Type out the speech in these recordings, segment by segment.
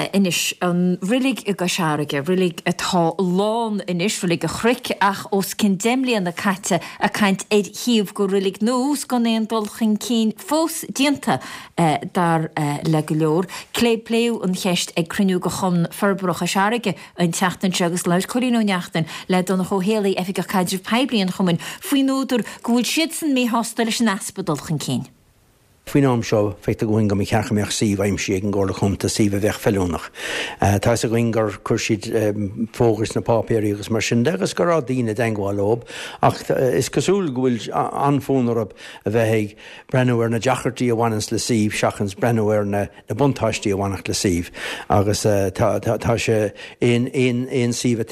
inis an rilig I gasharige, rilig atá lán inis, rilig a chric ach os cyn demli an a caite a caint eid híomh go rilig nós gan éon dolchin cín fós dianta dar le go leor. Clé pléw an cheist ag crynniú go chun ferbroch a sharige an teachtan segus leis chorín ó neachtan le donna cho hélaí efig a caidir peblion chumin faoi nóidir go bhfuil siad san mé hostal leis an aspadolchin cín. Fuoin am seo feita go go cecha meach síomh aimsí an ggóla chunta síomh bheith fellúnach. Tá a goingar chuirsiad fógus na pápéirí agus mar sin degus go rá dína dengáil lob, ach is cosúil go bhfuil anfónar a bheith brenuir na deachartaí a bhhanas le síomh seachans brenuir na buntáistí a bhhanach le síomh. Agus tá sé éon síomh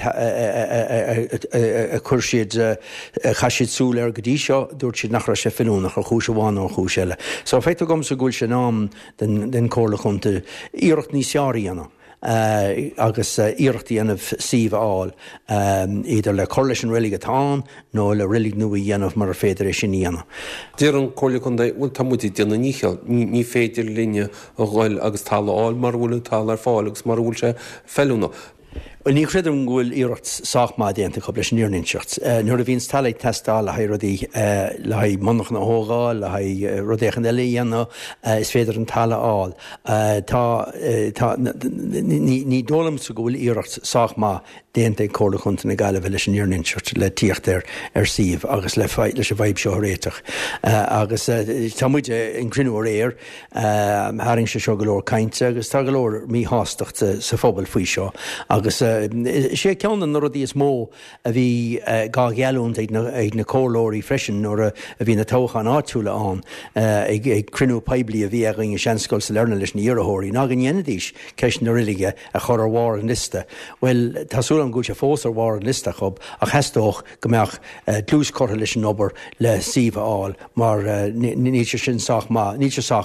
a chuirsiad chaisiad súil ar go dtí seo dúirt siad nach ra sé fellúnach a chúis bháin ó chúis eile. So feita gom sa gúil sin ám den cóla chunta íirecht ní searí anna. Agus íirechtaí anamh síomh áil idir le choir leis an rilig atá nó le rilig nua dhéanamh mar a féidir é sin íana. Déar an cóla chunda bhfuil tamútaí déanana nícheal, ní féidir líne a gháil agus tála áil mar bhfuil tála ar fáil agus mar bhfuil sé fellúna. Well, ní creidir an ghfuil íirecht sáchma déanta go leis níorninseacht. Nuair a bhíonn talaigh testáil le rudaí le haid monach na hógáil, le haid rudéchan eile dhéanana is féidir an tala áil. Ní dólam sa go bhfuil íirecht sáchma déanta cóla chunta na gaile bheith leis an níorninseacht le tíocht ar síomh agus leis a bhaib seo réiteach. Agus tá muid an crinú réir haing se seo go leor cainte agus tá go leor mí háisteach sa phobal faoi seo. Agus sé ceanna nó dí is mó a bhí gá gealún ag na cólóirí freisin nó a bhí na tóchan áitiúla an ag crinú peblií a bhí a ring seanscoil sa lena leis na iarthóirí ná an dhéanadís ceis na rilige a chur ar mhar an liste. Well, tásúla an gúil sé fós ar mhar an liste chob a cheistóch gombeach dlús cortha leis an obair le síomh áil mar níte sin sáchma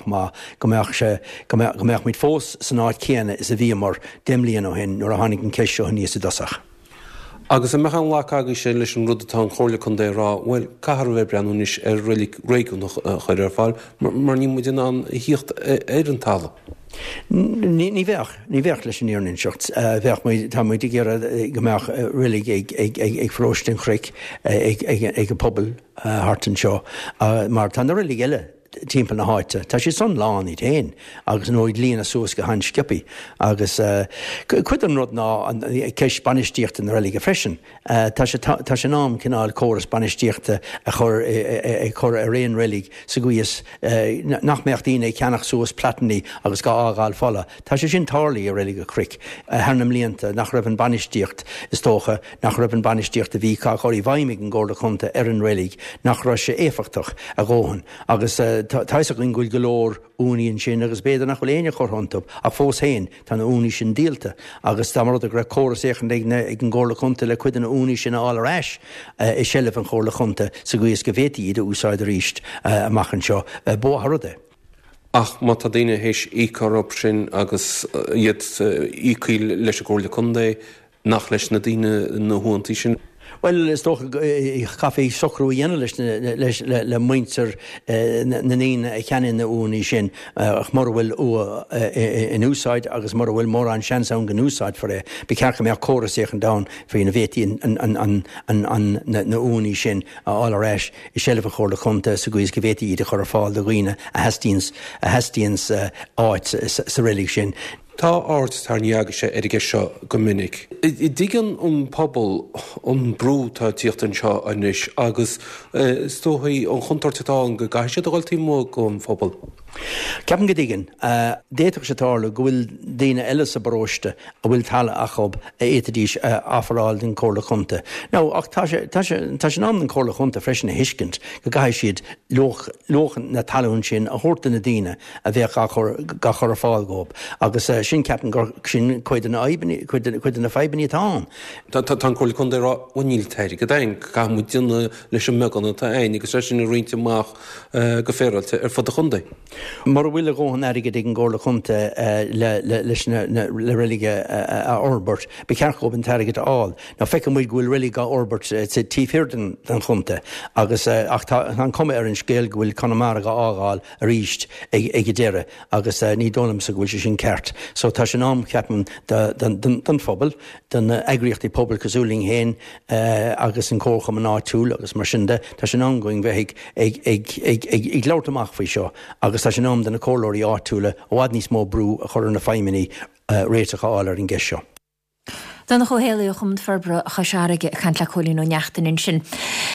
gombeach mit fós san áit céanna is a bhí mar déimlíon ó hin nuair a tháinig an ceis seo níos a dosach. Agus a mechan lá agus sé leis an rudatá chóirla chun dé rá, bhfuil cahar bheith breanúnis ar rilig réigiúnach chuir ar fáil, mar ní muid an híocht ar an talla. Ní bheach leis an íorninseacht. Tá muid i ggéire gombeach rilig ag fróistin chric ag a pobl hartan seo, mar tá na rilig eile timp na háite. Tá sé son lán í téin, agus nóid líana suas go hain scipi, agus cuid an rud ná ceis banistíocht an rilige freisin. Tá sé nám cinál córas banistíochta a chur a réon rilig sa gúias nach meachtaína ceannach suas plataní agus gá ágáil fola. Tá sé sin tálaí a rilig a cric. Hernam líanta nach raibh an banistíocht is tócha nach raibh an banistíocht a bhí cá choirí bhaimig an ggóla chunta ar an rilig nach ra sé éfachtach a ggóhan. Agus táiseach an gúil golóir úníonn sin agus béidir nach bhfuil éine chorthantub a fós héin tá na úní sin díalta agus tá mar a raibh córas échan ag an ggóla chunta le cuid na úní sin áil aráis i sellh an chóla chunta sa gúis go bhétaí iad úsáid a ríist amachchan seo bóthruda. Ach má tá daine hééis ícarop sin agus iad ícail leis a ggóla chunda nach leis na daine na huantí sin. Well, is toch café socrú dhéana leis le muintear na níon cheann na úní sin ach mar bhfuil in úsáid agus mar bhfuil mór an sean an gan úsáid for é. Bí cecha mé choras échan da fao na bhétaí na úní sin áil aráis i sellh a chóla chunta sa gúis go bhétaí iad a chur fáil do ghuioine a heastíons áit sa rilig sin. Tá áirt tar níag sé aige seo go minic. I ddigan pobl an brú tá tíocht an seo anis agus tóthaí an chuntartatá an go gaiise do gáiltaí mó go phobal. Ceapan go dtigan, déiteach sé tála go bhfuil daine eile sa baróiste a bhfuil talla a chob éitadís áfaráil den cóla chunta. Ná, ach tá sé ná an cóla chunta freisin na hiiscint go gaiith siad lochan na talún sin a thuirta na daine a bheith ga chur a fáil góp. Agus sin ceapan sin chuid na feibaní atá. Tá cóla chunta rá bhainil teir go dain ga mu duna leis an meganna tá aine agus sin na rointe amach go féralte ar fud a chundaí. Mar bhfuil ggóhan aige ag an ggóla chunta leis le rilige a Orbert, be cearchób an teige áil. Na feice muid bhfuil rilig a Orbert tífir den chunta, agus an cum ar an scéal bhfuil Connemara ágáil a ríist ag déire, agus ní dólam sa bhfuil sin ceart. So tá sin am ceapan den phobal, den agriochttaí pobl cosúling héin agus an cócham an áitiúil agus mar sinnde, tá sin angoing bheith ag leirtamach faoi seo, agus tá sin am den na cólóirí áitiúla óhad níos mó brú a chur na feimimií réitecha álar an gceisio. Dan nach chohéalaí chum ferbra a chaseige chant le cholín ó neachtain sin.